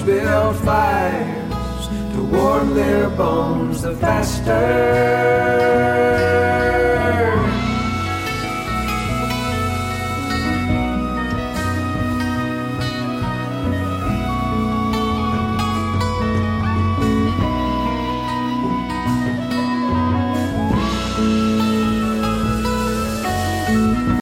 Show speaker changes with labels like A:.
A: Folks build fires to warm their bones the faster.